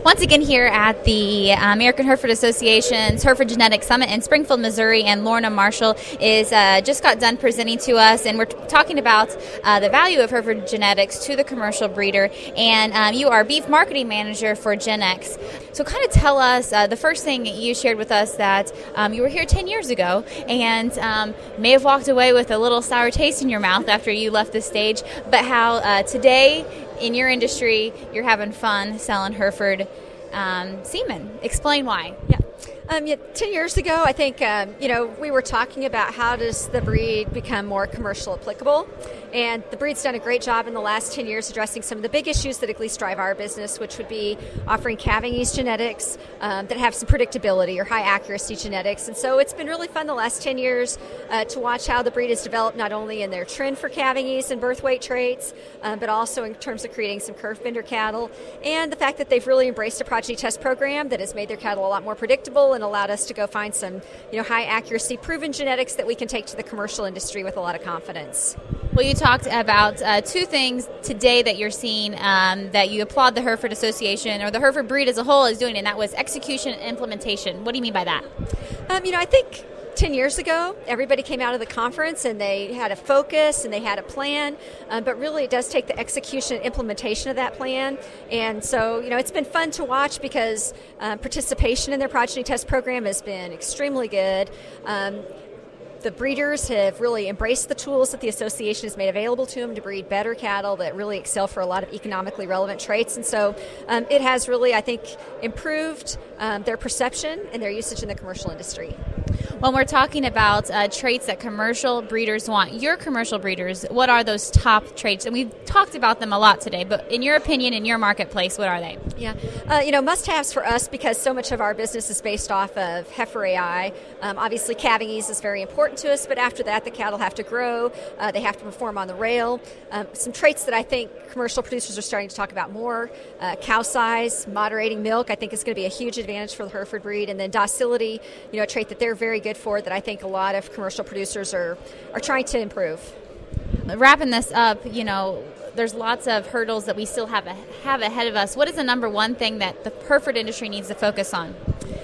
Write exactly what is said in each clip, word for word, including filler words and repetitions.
Once again here at the uh, American Hereford Association's Hereford Genetics Summit in Springfield, Missouri, and Lorna Marshall is uh, just got done presenting to us, and we're t- talking about uh, the value of Hereford Genetics to the commercial breeder, and um, you are Beef Marketing Manager for GenX. So kind of tell us, uh, the first thing you shared with us that um, you were here ten years ago and um, may have walked away with a little sour taste in your mouth after you left the stage, but how uh, today in your industry you're having fun selling Hereford um, semen. Explain why. Yeah. Um, yeah, ten years ago, I think, um, you know, we were talking about how does the breed become more commercial applicable. And the breed's done a great job in the last ten years addressing some of the big issues that at least drive our business, which would be offering calving ease genetics um, that have some predictability or high accuracy genetics. And so it's been really fun the last ten years uh, to watch how the breed has developed, not only in their trend for calving ease and birth weight traits, um, but also in terms of creating some curve bender cattle. And the fact that they've really embraced a progeny test program that has made their cattle a lot more predictable and allowed us to go find some, you know, high accuracy proven genetics that we can take to the commercial industry with a lot of confidence. Well, you talked about uh, two things today that you're seeing um, that you applaud the Hereford Association or the Hereford breed as a whole is doing, and that was execution and implementation. What do you mean by that? Um, you know, I think ten years ago, everybody came out of the conference and they had a focus and they had a plan, um, but really it does take the execution and implementation of that plan. And so, you know, it's been fun to watch because um, participation in their progeny test program has been extremely good. Um, The breeders have really embraced the tools that the association has made available to them to breed better cattle that really excel for a lot of economically relevant traits. And so um, it has really, I think, improved um, their perception and their usage in the commercial industry. When we're talking about uh, traits that commercial breeders want, your commercial breeders, what are those top traits? And we've talked about them a lot today, but in your opinion, in your marketplace, what are they? Yeah, uh, you know, must-haves for us because so much of our business is based off of heifer A I. Um, obviously, calving ease is very important to us, but after that, the cattle have to grow. Uh, they have to perform on the rail. Um, some traits that I think commercial producers are starting to talk about more, uh, cow size, moderating milk, I think is going to be a huge advantage for the Hereford breed, and then docility, you know, a trait that they're very good for that I think a lot of commercial producers are, are trying to improve. Wrapping this up, you know, there's lots of hurdles that we still have, a, have ahead of us. What is the number one thing that the Hereford industry needs to focus on?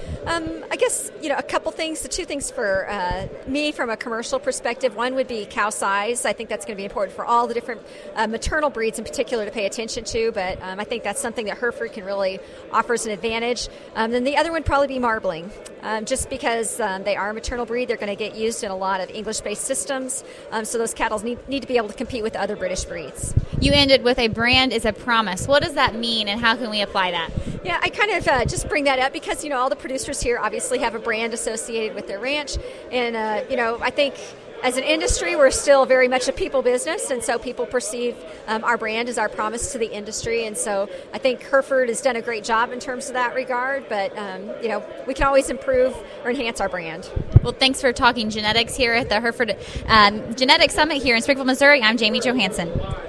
Um, I guess, you know, a couple things. The two things for uh, me from a commercial perspective, one would be cow size. I think that's going to be important for all the different uh, maternal breeds in particular to pay attention to, but um, I think that's something that Hereford can really offer as an advantage. Um, then the other one would probably be marbling. Um, just because um, they are a maternal breed, they're going to get used in a lot of English-based systems, um, so those cattle need, need to be able to compete with other British breeds. You ended with a brand is a promise. What does that mean, and how can we apply that? Yeah, I kind of uh, just bring that up because, you know, all the producers here obviously have a brand associated with their ranch. And, uh, you know, I think as an industry, we're still very much a people business. And so people perceive um, our brand as our promise to the industry. And so I think Hereford has done a great job in terms of that regard. But, um, you know, we can always improve or enhance our brand. Well, thanks for talking genetics here at the Hereford um, Genetics Summit here in Springfield, Missouri. I'm Jamie Johansson.